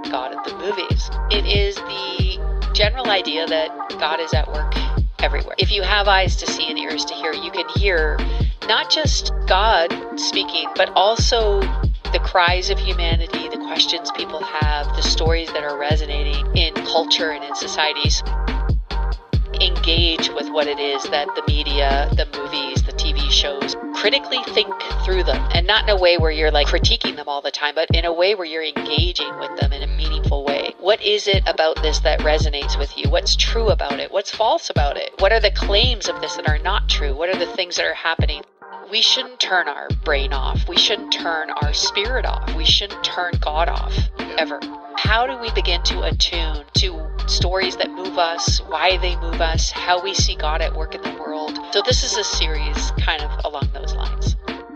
God in the movies. It is the general idea that God is at work everywhere. If you have eyes to see and ears to hear, you can hear not just God speaking, but also the cries of humanity, the questions people have, the stories that are resonating in culture and in societies. Engage with what it is that the media, the movies, the TV shows, critically think through them, and not in a way where you're like critiquing them all the time, but in a way where you're engaging with them in a meaningful way. What is it about this that resonates with you? What's true about it? What's false about it? What are the claims of this that are not true? What are the things that are happening? We shouldn't turn our brain off. We shouldn't turn our spirit off. We shouldn't turn God off, ever. How do we begin to attune to stories that move us, why they move us, how we see God at work in the world? So this is a series kind of along those lines.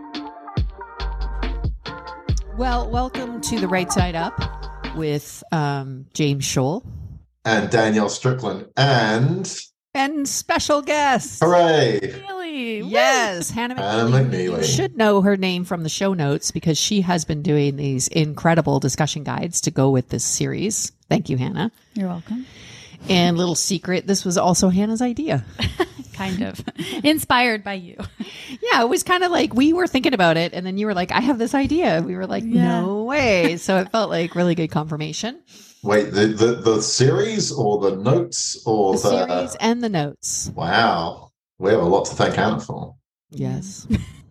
Well, welcome to The Right Side Up with James Scholl. And Danielle Strickland. And special guest. Hooray! McNeely. Yes, Hannah Hannah McNeely. McNeely. You should know her name from the show notes because she has been doing these incredible discussion guides to go with this series. Thank you, Hannah. You're welcome. And little secret, this was also Hannah's idea. Kind of. Inspired by you. Yeah, it was kind of like we were thinking about it, and then you were like, I have this idea. We were like, no way. So it felt like really good confirmation. Wait, the series or the notes or the series and the notes. Wow. We have a lot to thank Hannah for. Yes.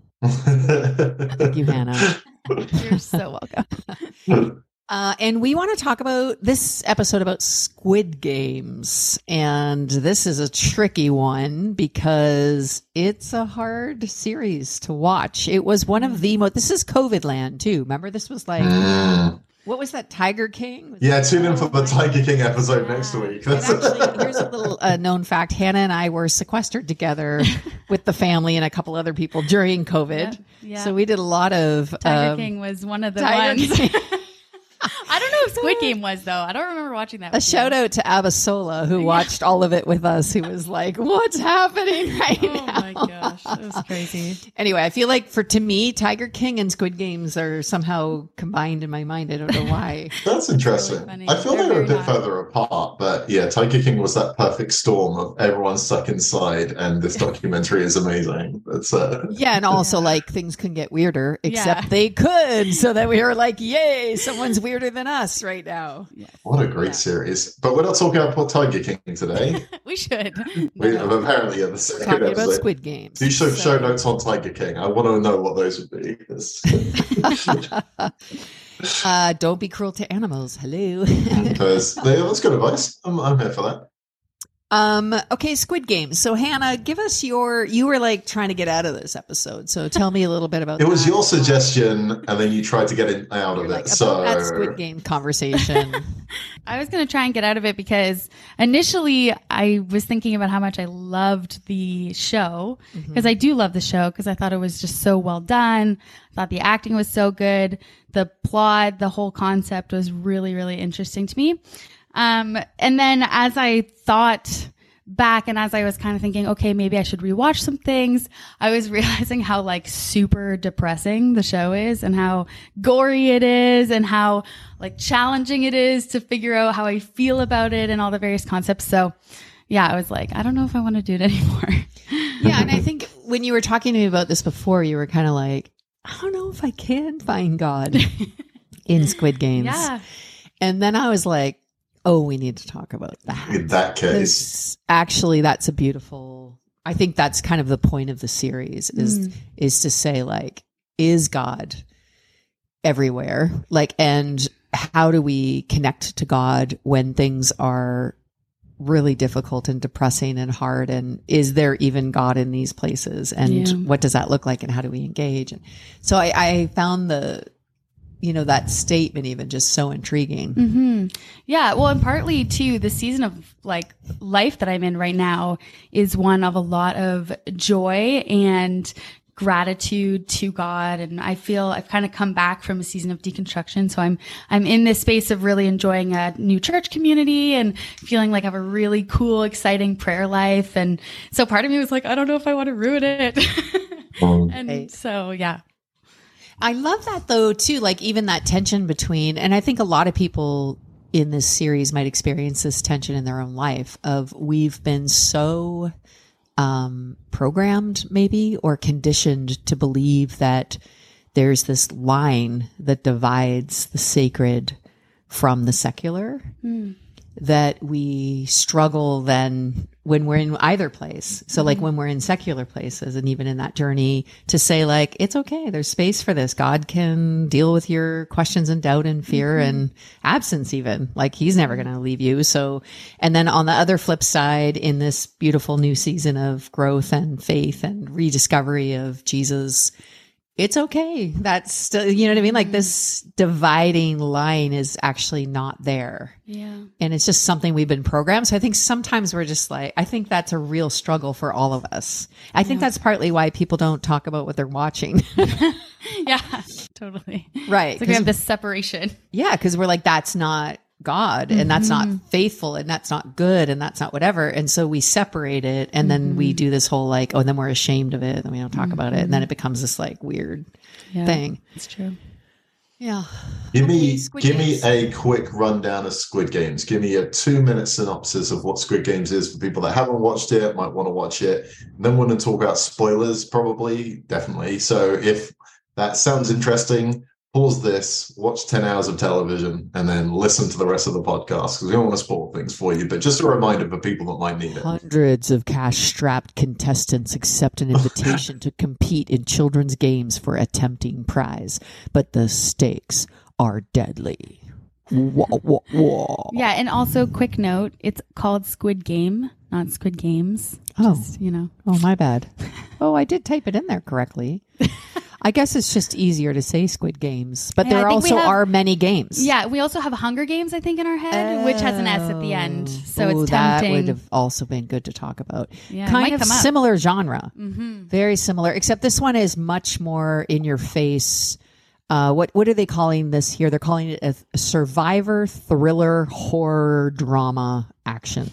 Thank you, Hannah. You're so welcome. And we want to talk about this episode about Squid Games. And this is a tricky one because it's a hard series to watch. It was one of the most, this is COVID land too. Remember, this was like, what was that, Tiger King? Tune in for the Tiger King episode next week. Actually, here's a little known fact. Hannah and I were sequestered together with the family and a couple other people during COVID. Yeah. So we did a lot of... Tiger King was one of the Tiger ones. King. I don't know if Squid Game was, though. I don't remember watching that. A shout out to Abasola, who watched all of it with us, who was like, what's happening right now? Oh, my gosh. It was crazy. Anyway, I feel like to me, Tiger King and Squid Games are somehow combined in my mind. I don't know why. That's interesting. Really I feel They're they were a very bit hot. further apart, but yeah, Tiger King was that perfect storm of everyone stuck inside, and this documentary is amazing. It's Yeah, and also like things can get weirder, except they could, so that we were like, yay, someone's weirder than us right now. what a great series. But we're not talking about Tiger King today. We should. We have apparently the second Talking episode. about Squid Games. Do show notes on Tiger King. I want to know what those would be. Don't be cruel to animals. Hello. Because that's good advice. I'm here for that. Okay, Squid Games. So Hannah, give us you were like trying to get out of this episode. So tell me a little bit about It was that. your suggestion, and then you tried to get it out of You're it. like, So about that Squid Game conversation. I was going to try and get out of it because initially I was thinking about how much I loved the show, because I do love the show because I thought it was just so well done. I thought the acting was so good. The plot, the whole concept was really, really interesting to me. And then as I thought back and as I was kind of thinking, okay, maybe I should rewatch some things, I was realizing how like super depressing the show is and how gory it is and how like challenging it is to figure out how I feel about it and all the various concepts. So yeah, I was like, I don't know if I want to do it anymore. Yeah, and I think when you were talking to me about this before, you were kind of like, I don't know if I can find God in Squid Games. Yeah. And then I was like, oh, we need to talk about that. in that case, Actually, that's a beautiful, I think that's kind of the point of the series is to say like, is God everywhere? Like, and how do we connect to God when things are really difficult and depressing and hard? And is there even God in these places? And what does that look like? And how do we engage? And so I found that statement even just so intriguing. Mm-hmm. Yeah. Well, and partly too, the season of like life that I'm in right now is one of a lot of joy and gratitude to God. And I feel I've kind of come back from a season of deconstruction. So I'm in this space of really enjoying a new church community and feeling like I have a really cool, exciting prayer life. And so part of me was like, I don't know if I want to ruin it. And so, yeah. I love that though, too, like even that tension between, and I think a lot of people in this series might experience this tension in their own life of we've been so programmed maybe or conditioned to believe that there's this line that divides the sacred from the secular, that we struggle then when we're in either place. So like when we're in secular places and even in that journey to say like, it's okay. There's space for this. God can deal with your questions and doubt and fear and absence even. Like he's never going to leave you. So, and then on the other flip side, in this beautiful new season of growth and faith and rediscovery of Jesus, it's okay. That's still, you know what I mean? Like this dividing line is actually not there. Yeah. And it's just something we've been programmed. So I think sometimes we're just like, I think that's a real struggle for all of us. I think that's partly why people don't talk about what they're watching. Yeah, totally. Right. It's like we have this separation. Yeah. Cause we're like, that's not God and that's not faithful and that's not good and that's not whatever. And so we separate it and then we do this whole like, oh, and then we're ashamed of it and we don't talk about it. And then it becomes this like weird thing. It's true. Yeah. Give me a quick rundown of Squid Games. Give me a 2-minute synopsis of what Squid Games is for people that haven't watched it, might want to watch it. And then we're going to talk about spoilers, probably, definitely. So if that sounds interesting, pause this, watch 10 hours of television, and then listen to the rest of the podcast because we don't want to spoil things for you. But just a reminder for people that might need it. Hundreds of cash-strapped contestants accept an invitation to compete in children's games for a tempting prize, but the stakes are deadly. Whoa, whoa, whoa. Yeah, and also quick note, it's called Squid Game, not Squid Games. Oh, just, you know. Oh, my bad. Oh, I did type it in there correctly. I guess it's just easier to say Squid Games, but there also are many games. Yeah, we also have Hunger Games, I think, in our head, which has an S at the end. So it's tempting. That would have also been good to talk about. Yeah, kind of similar genre. Very similar, except this one is much more in your face. What are they calling this here? They're calling it a survivor thriller horror drama action.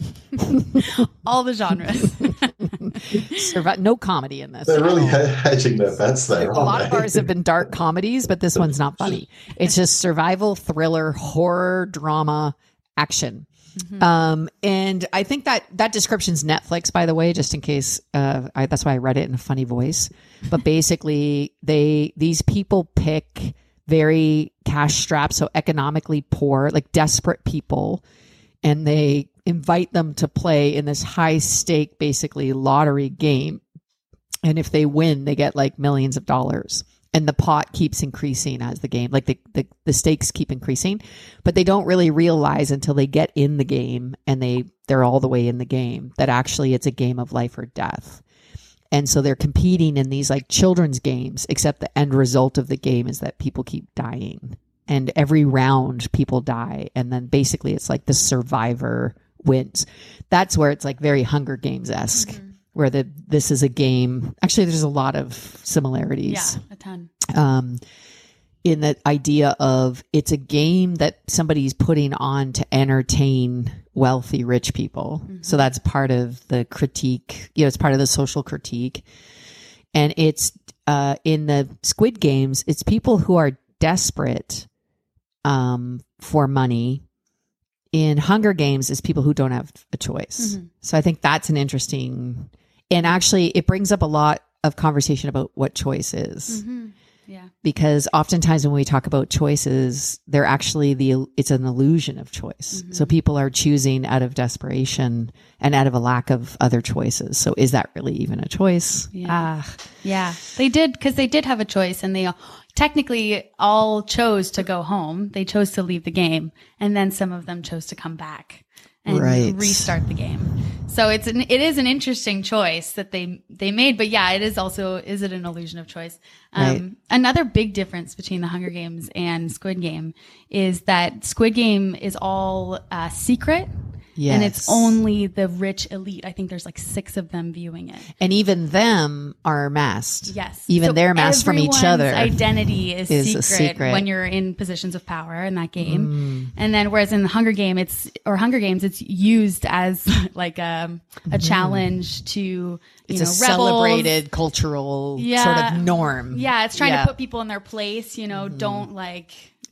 All the genres. No comedy in this. They're really hedging their bets there. A lot of ours have been dark comedies, but this one's not funny. It's just survival thriller horror drama action. And I think that description's Netflix, by the way, just in case. That's why I read it in a funny voice. But basically, these people pick very cash-strapped, so economically poor, like desperate people, and they invite them to play in this high-stake, basically lottery game. And if they win, they get like millions of dollars. And the pot keeps increasing as the game, like the stakes keep increasing, but they don't really realize until they get in the game and they're all the way in the game that actually it's a game of life or death. And so they're competing in these like children's games, except the end result of the game is that people keep dying. And every round people die. And then basically it's like the survivor wins. That's where it's like very Hunger Games-esque. Where this is a game. Actually, there's a lot of similarities. Yeah, a ton. In the idea of it's a game that somebody's putting on to entertain wealthy, rich people. So that's part of the critique. It's part of the social critique. And it's in the Squid Games, it's people who are desperate for money. In Hunger Games, it's people who don't have a choice. So I think that's an interesting... And actually, it brings up a lot of conversation about what choice is. Yeah. Because oftentimes when we talk about choices, they're actually it's an illusion of choice. So people are choosing out of desperation and out of a lack of other choices. So is that really even a choice? Yeah. Yeah. They did, because they did have a choice, and they technically all chose to go home. They chose to leave the game, and then some of them chose to come back and restart the game. So it is an interesting choice that they made, but yeah, it is also, is it an illusion of choice? Another big difference between the Hunger Games and Squid Game is that Squid Game is all secret. Yes. And it's only the rich elite. I think there's like 6 of them viewing it. And even them are masked. Yes. Even they're masked from each other. Identity is a secret when you're in positions of power in that game. And then whereas in the Hunger Games, it's used as like a challenge to, it's a celebrated cultural sort of norm. Yeah. It's trying to put people in their place, don't like...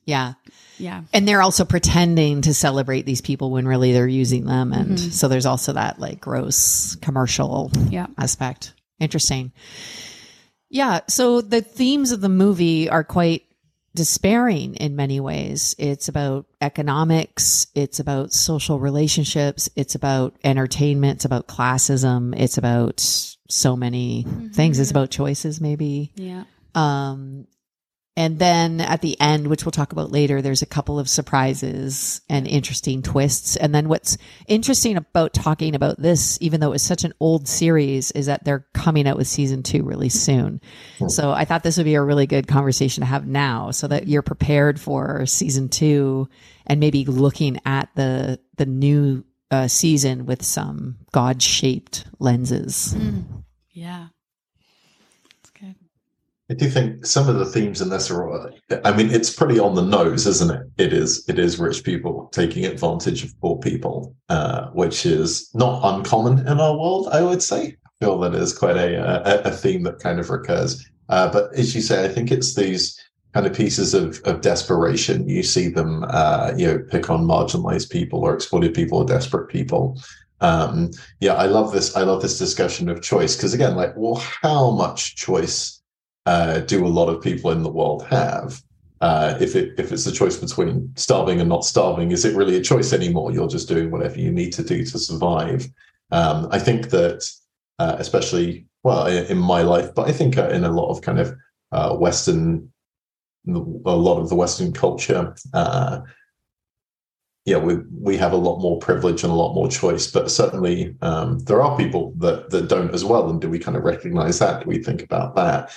Yeah. Yeah. And they're also pretending to celebrate these people when really they're using them. And so there's also that like gross commercial aspect. Interesting. Yeah. So the themes of the movie are quite despairing in many ways. It's about economics. It's about social relationships. It's about entertainment. It's about classism. It's about so many things. It's about choices, maybe. Yeah. And then at the end, which we'll talk about later, there's a couple of surprises and interesting twists. And then what's interesting about talking about this, even though it's such an old series, is that they're coming out with season 2 really soon. So I thought this would be a really good conversation to have now so that you're prepared for season 2 and maybe looking at the new season with some God-shaped lenses. Yeah. I do think some of the themes in this are, I mean, it's pretty on the nose, isn't it? It is rich people taking advantage of poor people, which is not uncommon in our world, I would say. I feel that is quite a theme that kind of recurs. But as you say, I think it's these kind of pieces of desperation. You see them, pick on marginalized people or exploited people or desperate people. I love this. I love this discussion of choice because, again, like, well, how much choice do a lot of people in the world have? If it's a choice between starving and not starving, is it really a choice anymore? You're just doing whatever you need to do to survive. I think that, especially, well, in my life, but I think in a lot of kind of a lot of the Western culture, we have a lot more privilege and a lot more choice, but certainly there are people that don't as well. And do we kind of recognize that? Do we think about that?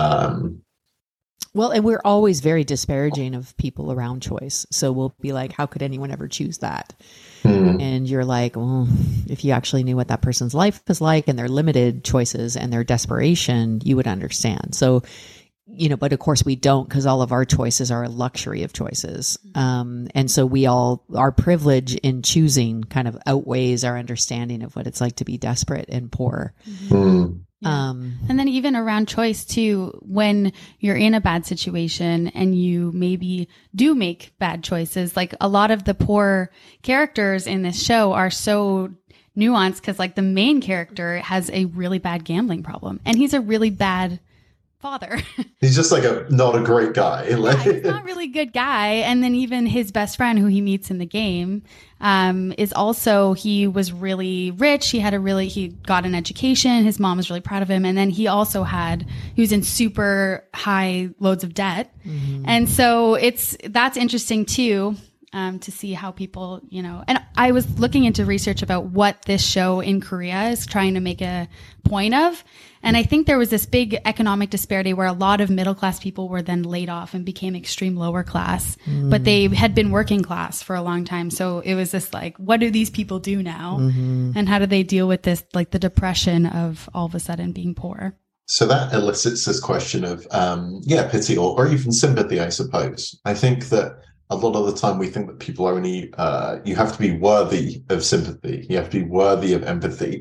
Well, and we're always very disparaging of people around choice. So we'll be like, how could anyone ever choose that? And you're like, well, if you actually knew what that person's life is like and their limited choices and their desperation, you would understand. So, but of course we don't, because all of our choices are a luxury of choices. And so our privilege in choosing kind of outweighs our understanding of what it's like to be desperate and poor. And then even around choice too, when you're in a bad situation and you maybe do make bad choices, like a lot of the poor characters in this show are so nuanced because like the main character has a really bad gambling problem and he's a really bad father. He's just like not a great guy. He's not really a good guy. And then even his best friend who he meets in the game is also, he was really rich. He got an education. His mom was really proud of him. And then he also he was in super high loads of debt. And so that's interesting too. To see how people, and I was looking into research about what this show in Korea is trying to make a point of. And I think there was this big economic disparity where a lot of middle class people were then laid off and became extreme lower class, but they had been working class for a long time. So it was this like, what do these people do now? And how do they deal with this, like the depression of all of a sudden being poor? So that elicits this question of, pity or even sympathy, I suppose. I think that a lot of the time we think that people are only, you have to be worthy of sympathy. You have to be worthy of empathy.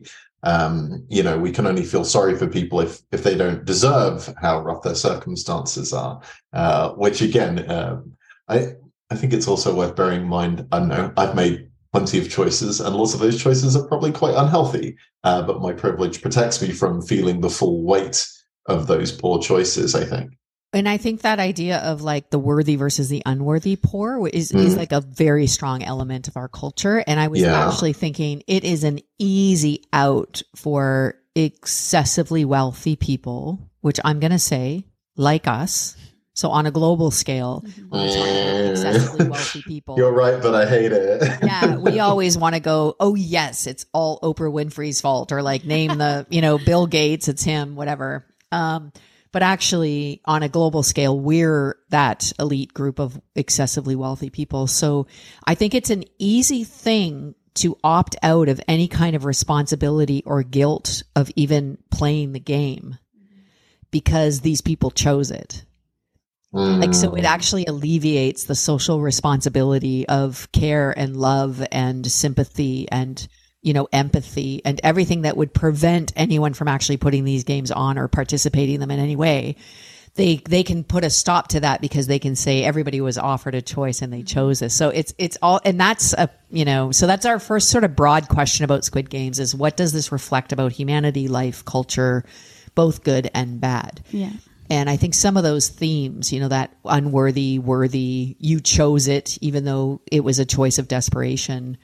We can only feel sorry for people if they don't deserve how rough their circumstances are, which again, I think it's also worth bearing in mind. I don't know, I've made plenty of choices and lots of those choices are probably quite unhealthy, but my privilege protects me from feeling the full weight of those poor choices, I think. And I think that idea of like the worthy versus the unworthy poor is like a very strong element of our culture. And I was actually thinking it is an easy out for excessively wealthy people, which I'm going to say, like us. So on a global scale, when we're talking about excessively wealthy people. You're right, but I hate it. Yeah, we always want to go, oh yes, it's all Oprah Winfrey's fault, or like name the, Bill Gates, it's him, whatever. But actually, on a global scale, we're that elite group of excessively wealthy people. So I think it's an easy thing to opt out of any kind of responsibility or guilt of even playing the game because these people chose it. Like, so it actually alleviates the social responsibility of care and love and sympathy and empathy and everything that would prevent anyone from actually putting these games on or participating in them in any way. they can put a stop to that because they can say everybody was offered a choice and they chose this. So it's all, and that's so that's our first sort of broad question about Squid Games is what does this reflect about humanity, life, culture, both good and bad? Yeah. And I think some of those themes, that unworthy, worthy, you chose it, even though it was a choice of desperation.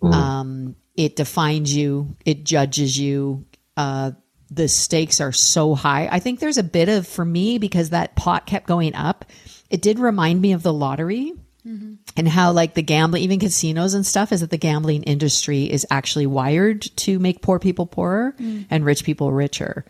It defines you, it judges you. The stakes are so high. I think there's a bit of, for me, because that pot kept going up, it did remind me of the lottery and how like the gambling, even casinos and stuff, is that the gambling industry is actually wired to make poor people poorer and rich people richer.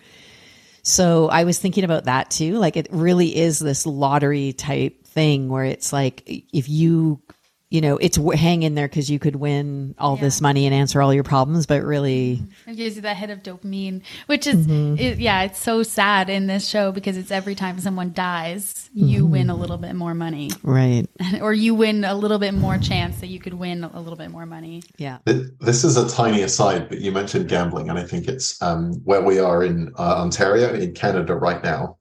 So I was thinking about that too. Like it really is this lottery type thing where it's like, if you, it's hang in there because you could win all this money and answer all your problems, but really it gives you that hit of dopamine, which is, it's so sad in this show because it's every time someone dies, you win a little bit more money. Right. Or you win a little bit more chance that you could win a little bit more money. Yeah. This is a tiny aside, but you mentioned gambling, and I think it's where we are in Ontario, in Canada right now.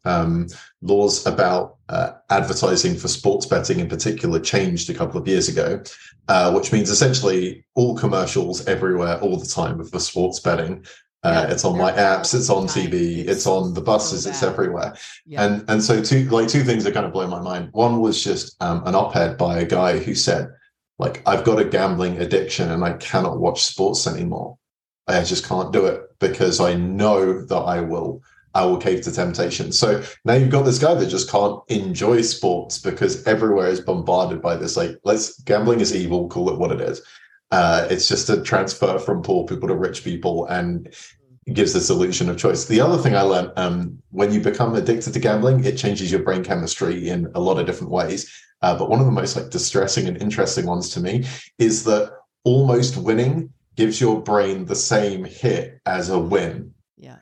Laws about advertising for sports betting in particular changed a couple of years ago, which means essentially all commercials everywhere all the time for sports betting. It's on my apps, it's on TV, it's on the buses, it's everywhere. Yeah. And so two things that kind of blow my mind. One was just an op-ed by a guy who said, like, I've got a gambling addiction and I cannot watch sports anymore. I just can't do it because I know that I will cave to temptation. So now you've got this guy that just can't enjoy sports because everywhere is bombarded by this, like, gambling is evil, call it what it is. It's just a transfer from poor people to rich people and it gives this illusion of choice. The other thing I learned, when you become addicted to gambling, it changes your brain chemistry in a lot of different ways. But one of the most distressing and interesting ones to me is that almost winning gives your brain the same hit as a win. Yeah.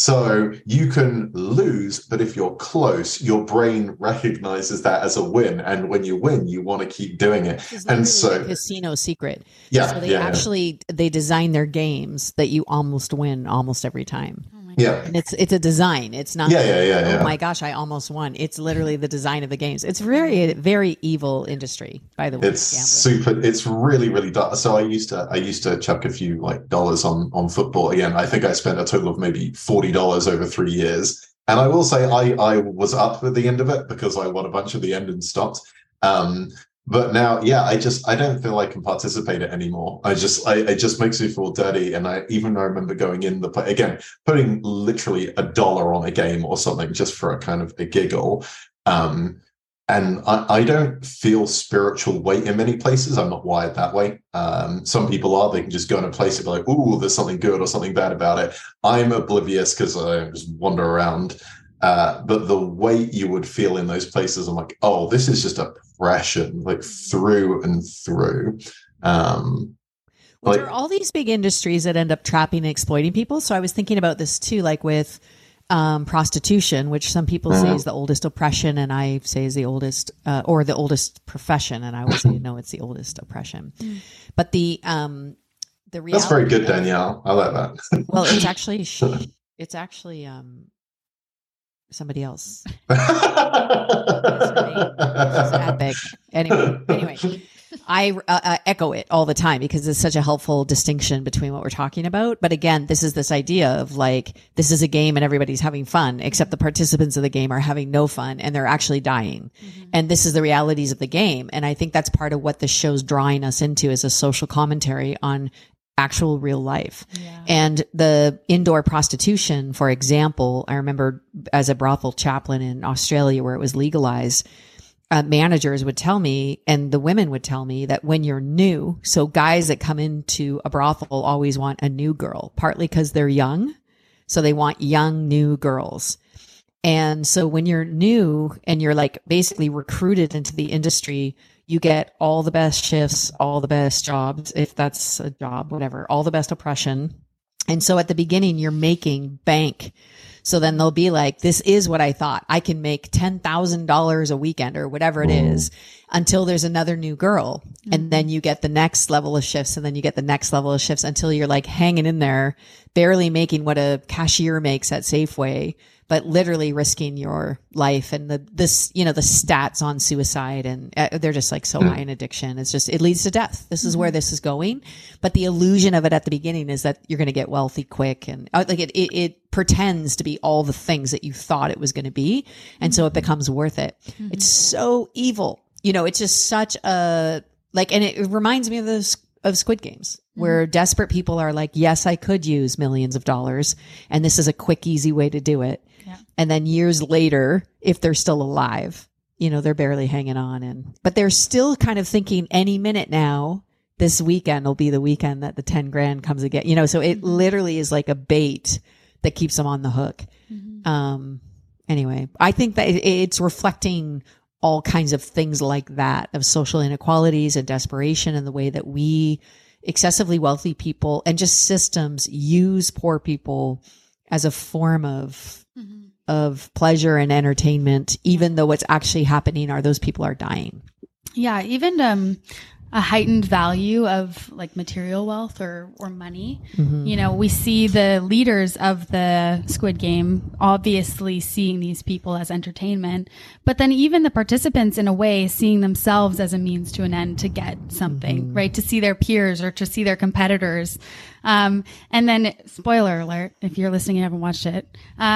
So you can lose, but if you're close, your brain recognizes that as a win. And when you win, you want to keep doing it. And so the casino secret. Yeah. So they design their games that you almost win almost every time. Yeah. And it's a design. It's not, oh my gosh, I almost won. It's literally the design of the games. It's very, very evil industry, by the way. It's gambling. It's really, really dark. So I used to chuck a few dollars on football. Again, I think I spent a total of maybe $40 over 3 years. And I will say I was up at the end of it because I won a bunch at the end and stopped. But now, I don't feel I can participate it anymore. It just makes me feel dirty. And I remember going in putting literally $1 on a game or something just for a kind of a giggle. And I don't feel spiritual weight in many places. I'm not wired that way. Some people are. They can just go in a place and be like, ooh, there's something good or something bad about it. I'm oblivious because I just wander around. But the weight you would feel in those places, I'm like, oh, this is just oppression, through and through. There are all these big industries that end up trapping and exploiting people. So I was thinking about this too, with prostitution, which some people say is the oldest oppression, and I say is the oldest, or the oldest profession, and I would say no, it's the oldest oppression. But the reality, that's very good, Danielle. I like that. Well, it's actually somebody else. Epic. Anyway, I echo it all the time because it's such a helpful distinction between what we're talking about. But again, this is this idea of this is a game and everybody's having fun, except the participants of the game are having no fun and they're actually dying. And this is the realities of the game. And I think that's part of what the show's drawing us into as a social commentary on actual real life. Yeah. And the indoor prostitution, for example, I remember as a brothel chaplain in Australia where it was legalized, managers would tell me, and the women would tell me, that when you're new, so guys that come into a brothel always want a new girl, partly because they're young. So they want young, new girls. And so when you're new and you're basically recruited into the industry, you get all the best shifts, all the best jobs, if that's a job, whatever, all the best oppression. And so at the beginning, you're making bank. So then they'll be like, this is what I thought. I can make $10,000 a weekend or whatever it is until there's another new girl. And then you get the next level of shifts, and then you get the next level of shifts until you're hanging in there, barely making what a cashier makes at Safeway, but literally risking your life. And the stats on suicide, and they're just like so high in addiction. It's just, it leads to death. This is where this is going. But the illusion of it at the beginning is that you're going to get wealthy quick. And like it pretends to be all the things that you thought it was going to be. And so it becomes worth it. It's so evil. It's just such a, like, and it reminds me of Squid Games, where desperate people are like, yes, I could use millions of dollars, and this is a quick, easy way to do it. Yeah. And then years later, if they're still alive, they're barely hanging on. But they're still kind of thinking any minute now, this weekend will be the weekend that the 10 grand comes again, so it literally is like a bait that keeps them on the hook. Anyway, I think that it's reflecting all kinds of things like that, of social inequalities and desperation, and the way that we excessively wealthy people and just systems use poor people as a form of pleasure and entertainment, even though what's actually happening are those people are dying. Yeah. Even, a heightened value of like material wealth or money. We see the leaders of the Squid Game obviously seeing these people as entertainment, but then even the participants in a way seeing themselves as a means to an end to get something, right? To see their peers or to see their competitors. And then spoiler alert, if you're listening and haven't watched it,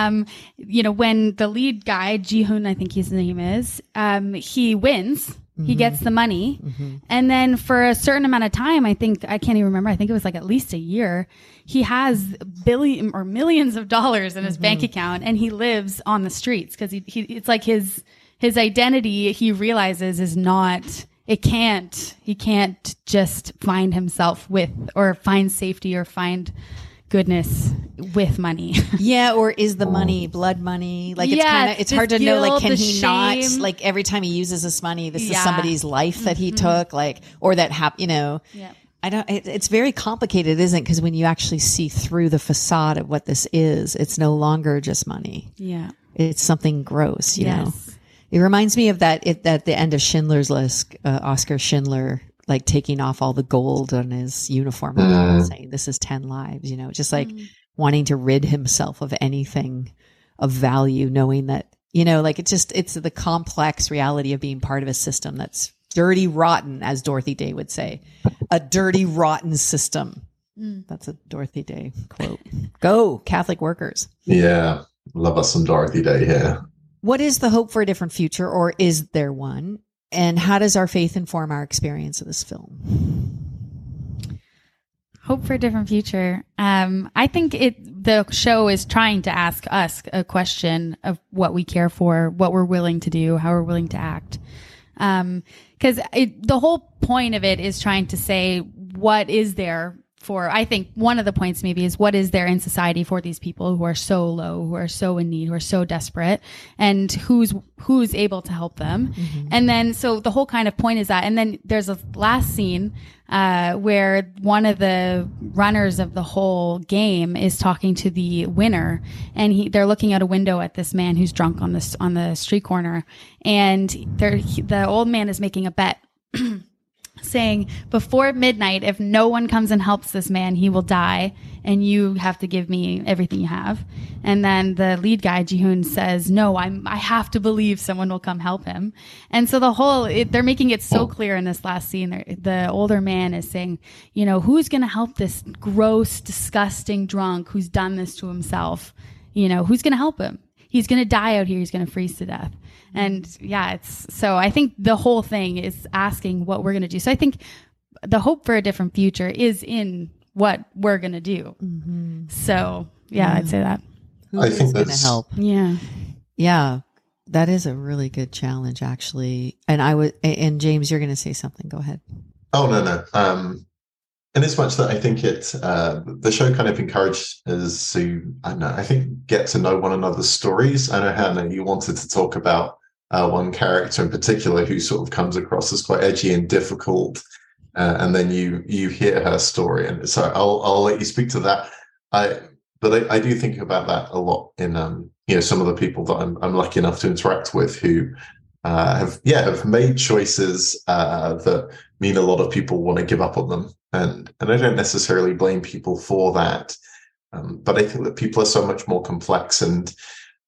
when the lead guy, Ji-hoon, I think his name is, he wins. He gets the money. And then for a certain amount of time, I can't even remember, I think it was like at least a year, he has billion or millions of dollars in his bank account, and he lives on the streets because he it's like his identity, he realizes, is not, he can't just find himself with, or find safety or find goodness with money. Yeah. Or is the money blood money? Like it's hard to know, like, can he not, like every time he uses this money, this is somebody's life that he took, like, or that happened, I don't, it's very complicated, isn't it? Because when you actually see through the facade of what this is, it's no longer just money. Yeah. It's something gross, you know? It reminds me of that at the end of Schindler's List, Oscar Schindler, like taking off all the gold on his uniform and saying, this is 10 lives, just like wanting to rid himself of anything of value, knowing that, like it's the complex reality of being part of a system that's dirty, rotten, as Dorothy Day would say, a dirty, rotten system. That's a Dorothy Day quote. Go Catholic workers. Yeah. Love us some Dorothy Day here. What is the hope for a different future, or is there one? And how does our faith inform our experience of this film? Hope for a different future. I think the show is trying to ask us a question of what we care for, what we're willing to do, how we're willing to act. Because the whole point of it is trying to say, what is there for, I think one of the points maybe is, what is there in society for these people who are so low, who are so in need, who are so desperate, and who's able to help them. And then, so the whole kind of point is that, and then there's a last scene, where one of the runners of the whole game is talking to the winner, and they're looking out a window at this man who's drunk on the street corner. And the old man is making a bet saying, before midnight, if no one comes and helps this man, he will die, and you have to give me everything you have. And then the lead guy, Ji-hoon, says, no, I have to believe someone will come help him. And so they're making it so clear in this last scene. The older man is saying, who's going to help this gross, disgusting drunk who's done this to himself? Who's going to help him? He's going to die out here. He's going to freeze to death. And so I think the whole thing is asking what we're going to do. So I think the hope for a different future is in what we're going to do. So I'd say that. I think that's going to help. Yeah. Yeah. That is a really good challenge, actually. And James, you're going to say something. Go ahead. Oh, no. And as much that I think the show kind of encouraged us to, I think, get to know one another's stories. I know, Hannah, you wanted to talk about one character in particular who sort of comes across as quite edgy and difficult, and then you hear her story, and so I'll let you speak to that. But I do think about that a lot in some of the people that I'm lucky enough to interact with who have made choices that mean a lot of people want to give up on them, and I don't necessarily blame people for that, but I think that people are so much more complex, and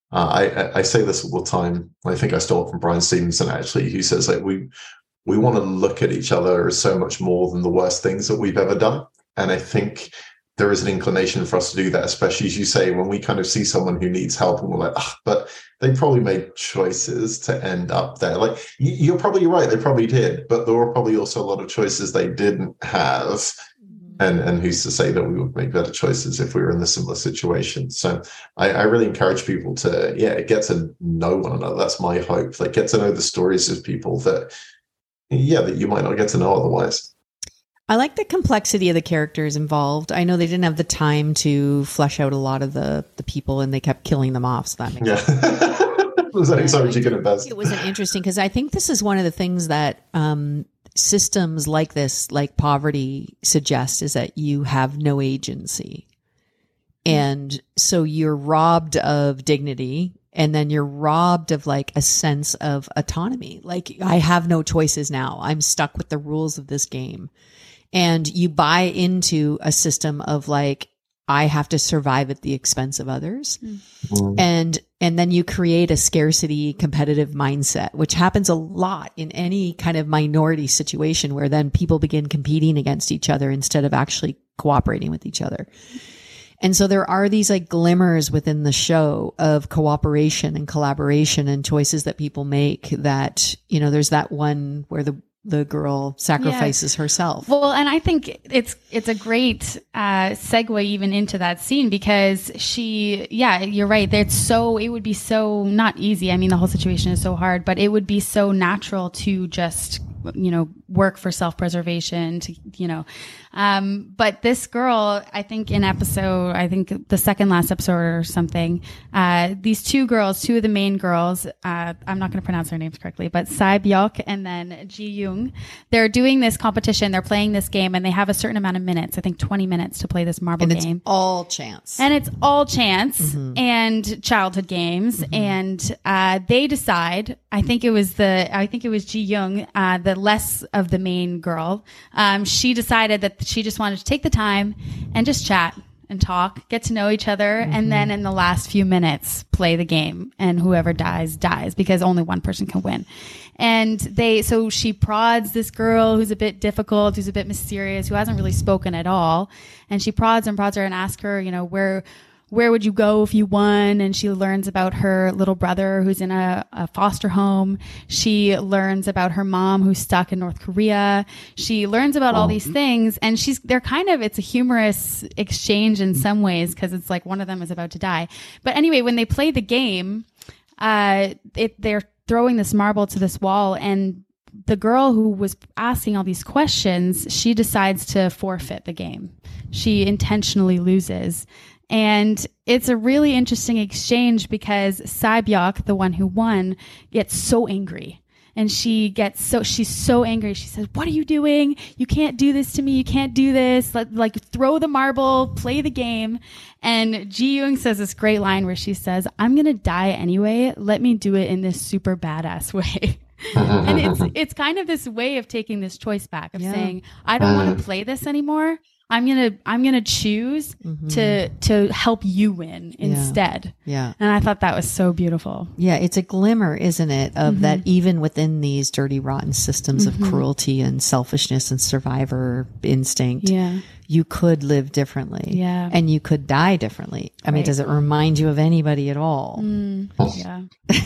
I say this all the time. I think I stole it from Brian Stevenson, actually, who says like we want to look at each other as so much more than the worst things that we've ever done. And I think there is an inclination for us to do that, especially as you say, when we kind of see someone who needs help and we're like, but they probably made choices to end up there. Like, you're probably right. They probably did, but there were probably also a lot of choices they didn't have. And who's to say that we would make better choices if we were in a similar situation? So I really encourage people to, get to know one another. That's my hope. Like, get to know the stories of people that you might not get to know otherwise. I like the complexity of the characters involved. I know they didn't have the time to flesh out a lot of the people, and they kept killing them off. So that makes sense. Was that something you can invest? It was interesting because I think this is one of the things that systems like this, like poverty, suggest, is that you have no agency. And so you're robbed of dignity, and then you're robbed of like a sense of autonomy. Like, I have no choices now. I'm stuck with the rules of this game. And you buy into a system of like, I have to survive at the expense of others. And then you create a scarcity competitive mindset, which happens a lot in any kind of minority situation, where then people begin competing against each other instead of actually cooperating with each other. And so there are these like glimmers within the show of cooperation and collaboration and choices that people make that, there's that one where the girl sacrifices herself. Well, and I think it's a great segue even into that scene, because you're right. It would be so not easy. I mean, the whole situation is so hard, but it would be so natural to just, work for self-preservation but this girl, I think the second last episode or something, these two of the main girls, I'm not going to pronounce their names correctly, but Sai Byok and then Ji Young, they're doing this competition. They're playing this game, and they have a certain amount of minutes, I think 20 minutes to play this marble game. And it's all chance. And childhood games. And they decide, I think it was Ji Young, the less of the main girl. She decided that she just wanted to take the time and just chat and talk, get to know each other. And then in the last few minutes, play the game, and whoever dies, because only one person can win. And so she prods this girl who's a bit difficult, who's a bit mysterious, who hasn't really spoken at all. And she prods her and asks her, where would you go if you won? And she learns about her little brother who's in a foster home. She learns about her mom who's stuck in North Korea. She learns about all these things, and it's a humorous exchange in some ways, because it's like one of them is about to die. But anyway, when they play the game, they're throwing this marble to this wall, and the girl who was asking all these questions, she decides to forfeit the game. She intentionally loses. And it's a really interesting exchange, because Sai Byok, the one who won, gets so angry. And she's so angry. She says, "What are you doing? You can't do this to me. You can't do this. Like throw the marble, play the game." And Ji Young says this great line where she says, "I'm going to die anyway. Let me do it in this super badass way." And it's kind of this way of taking this choice back, of saying, I don't want to play this anymore. I'm gonna choose to help you win instead. Yeah. And I thought that was so beautiful. Yeah, it's a glimmer, isn't it, of that even within these dirty, rotten systems of cruelty and selfishness and survivor instinct, you could live differently. Yeah. And you could die differently. I mean, does it remind you of anybody at all? Yeah.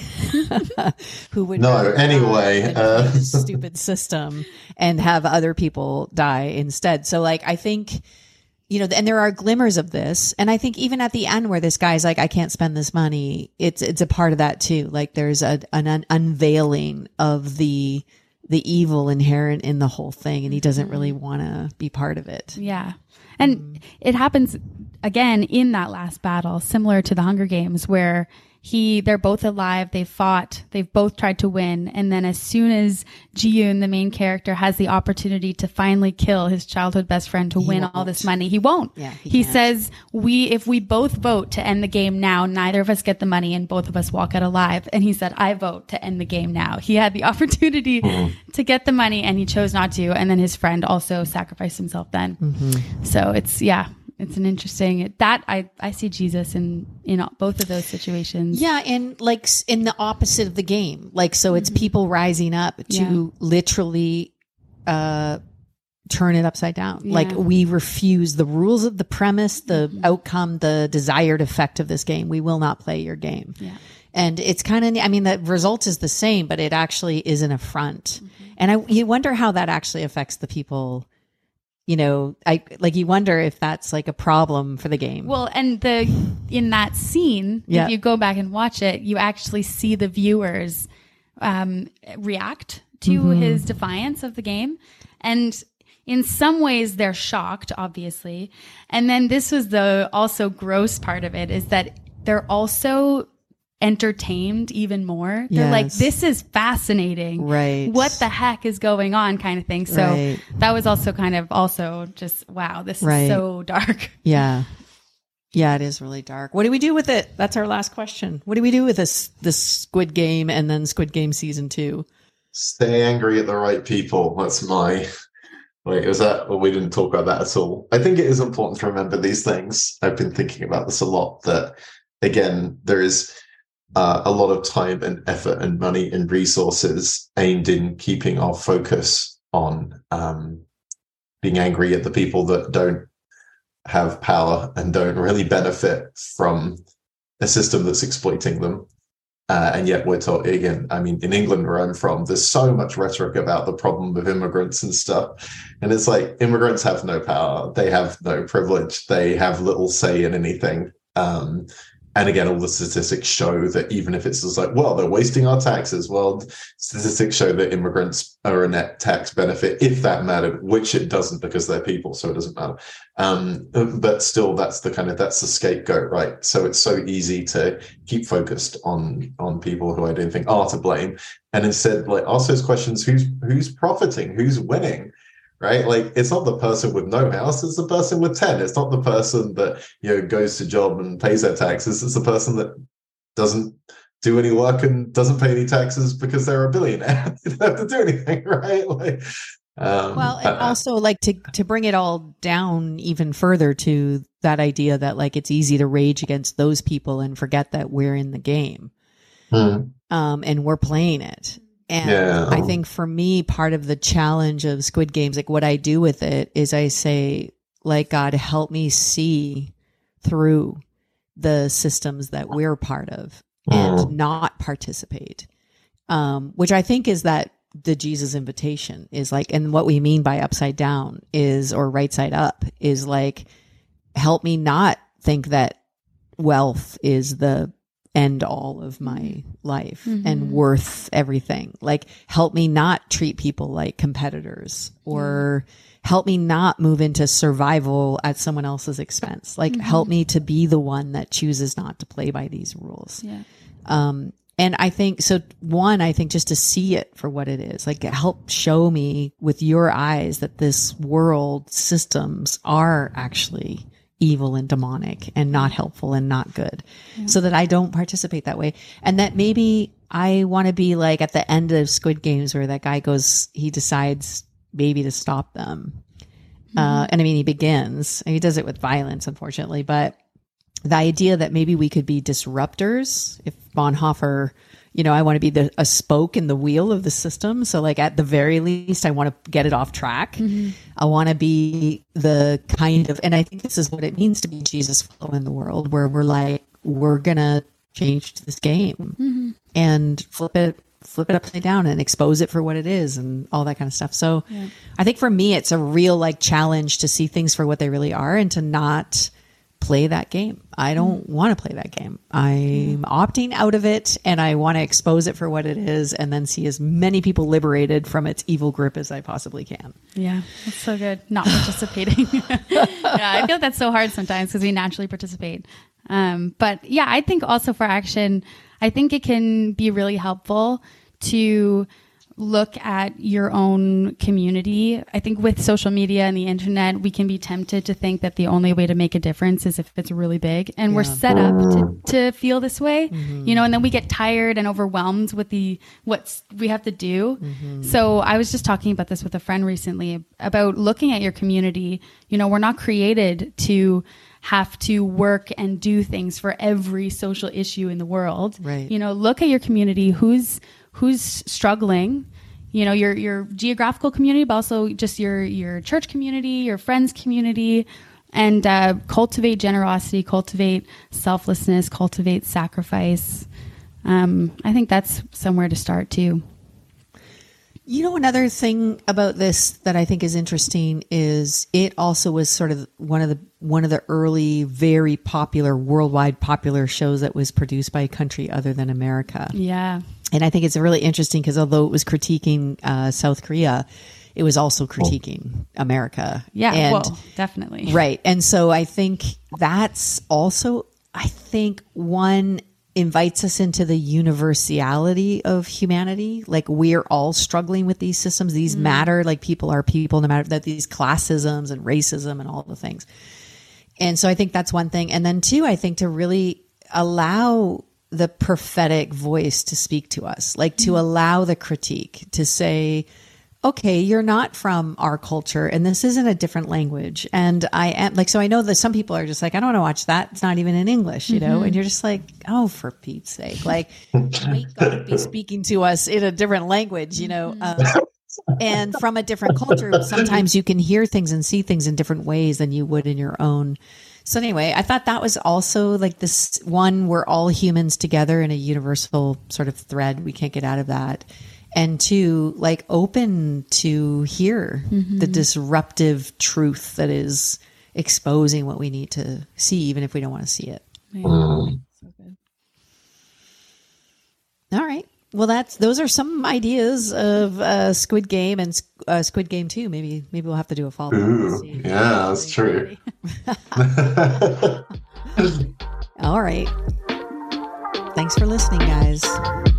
Who would anyway, stupid system and have other people die instead. So like, I think, and there are glimmers of this. And I think even at the end where this guy's like, I can't spend this money, it's a part of that too. Like there's an unveiling of the evil inherent in the whole thing, and he doesn't really want to be part of it. Yeah. And it happens again in that last battle, similar to the Hunger Games, where they're both alive, they've fought, they've both tried to win, and then as soon as Ji Yoon, the main character, has the opportunity to finally kill his childhood best friend to win all this money, he won't. Yeah, he says, if we both vote to end the game now, neither of us get the money and both of us walk out alive. And he said, I vote to end the game now. He had the opportunity to get the money and he chose not to, and then his friend also sacrificed himself then. So it's it's an interesting that I see Jesus in both of those situations. Yeah. And like in the opposite of the game, like, so it's people rising up to literally, turn it upside down. Yeah. Like we refuse the rules of the premise, the outcome, the desired effect of this game. We will not play your game. Yeah. And it's kind of, I mean, the result is the same, but it actually is an affront. And you wonder how that actually affects the people, you wonder if that's like a problem for the game. Well, and in that scene, if you go back and watch it, you actually see the viewers react to his defiance of the game. And in some ways they're shocked, obviously. And then this was the also gross part of it, is that they're also entertained even more. They're like, this is fascinating. Right. What the heck is going on, kind of thing. So that was also kind of also just, wow, this is so dark. Yeah. Yeah, it is really dark. What do we do with it? That's our last question. What do we do with this Squid Game and then Squid Game season 2? Stay angry at the right people. That's my... Wait, was that? Well, we didn't talk about that at all. I think it is important to remember these things. I've been thinking about this a lot, that, again, there is a lot of time and effort and money and resources aimed in keeping our focus on being angry at the people that don't have power and don't really benefit from a system that's exploiting them. And yet we're taught, again, I mean, in England, where I'm from, there's so much rhetoric about the problem of immigrants and stuff. And it's like, immigrants have no power. They have no privilege. They have little say in anything. And again, all the statistics show that even if it's just like, well, they're wasting our taxes. Well, statistics show that immigrants are a net tax benefit, if that mattered, which it doesn't, because they're people, so it doesn't matter. But still, that's the scapegoat, right? So it's so easy to keep focused on people who I don't think are to blame, and instead, like, ask those questions: who's profiting, who's winning? Right? Like, it's not the person with no house, it's the person with 10. It's not the person that, goes to job and pays their taxes. It's the person that doesn't do any work and doesn't pay any taxes because they're a billionaire. They don't have to do anything, right? Like, and also, like, to bring it all down even further to that idea that, like, it's easy to rage against those people and forget that we're in the game, and we're playing it. And I think for me, part of the challenge of Squid Games, like what I do with it is I say, like, God, help me see through the systems that we're part of and not participate. Which I think is that the Jesus invitation is like, and what we mean by upside down is, or right side up, is like, help me not think that wealth is the end all of my life and worth everything. Like, help me not treat people like competitors, or help me not move into survival at someone else's expense. Like, help me to be the one that chooses not to play by these rules. Yeah. And I think, so one, I think just to see it for what it is, like, help show me with your eyes that this world systems are actually evil and demonic and not helpful and not good, so that I don't participate that way. And that maybe I want to be like at the end of Squid Games, where that guy goes, he decides maybe to stop them. And I mean, he begins, and he does it with violence, unfortunately, but the idea that maybe we could be disruptors, if Bonhoeffer, I want to be a spoke in the wheel of the system. So, like, at the very least, I want to get it off track. I want to be the kind of, and I think this is what it means to be Jesus follower in the world, where we're like, we're going to change this game and flip it upside down and expose it for what it is and all that kind of stuff. So I think for me, it's a real, like, challenge to see things for what they really are and to not play that game. I don't want to play that game. I'm opting out of it, and I want to expose it for what it is, and then see as many people liberated from its evil grip as I possibly can. Yeah, that's so good. Not participating. I feel that's so hard sometimes because we naturally participate. But yeah, I think also for action, I think it can be really helpful to look at your own community. I think with social media and the internet, we can be tempted to think that the only way to make a difference is if it's really big. And we're set up to feel this way, you know, and then we get tired and overwhelmed with what we have to do. So I was just talking about this with a friend recently about looking at your community. You know, we're not created to have to work and do things for every social issue in the world. Right. You know, look at your community, who's struggling, you know, your geographical community, but also just your church community, your friends community, and cultivate generosity, cultivate selflessness, cultivate sacrifice. I think that's somewhere to start too. You know, another thing about this that I think is interesting is it also was sort of one of the early, very popular, worldwide popular shows that was produced by a country other than America. Yeah. And I think it's really interesting because although it was critiquing South Korea, it was also critiquing America. Yeah, and, well, definitely. Right. And so I think that's also, one invites us into the universality of humanity. Like we're all struggling with these systems. These matter, like people are people, no matter that these classisms and racism and all the things. And so I think that's one thing. And then two, I think to really allow the prophetic voice to speak to us, like to allow the critique to say, okay, you're not from our culture and this isn't a different language. And I am like, so I know that some people are just like, I don't want to watch that. It's not even in English, you know? And you're just like, oh, for Pete's sake, like might God be speaking to us in a different language, you know? And from a different culture, sometimes you can hear things and see things in different ways than you would in your own. So anyway, I thought that was also like this one, we're all humans together in a universal sort of thread. We can't get out of that. And two, like open to hear the disruptive truth that is exposing what we need to see, even if we don't want to see it. So good. All right. Well, those are some ideas of Squid Game and Squid Game 2. Maybe we'll have to do a follow-up. Ooh, yeah, that's true. All right. Thanks for listening, guys.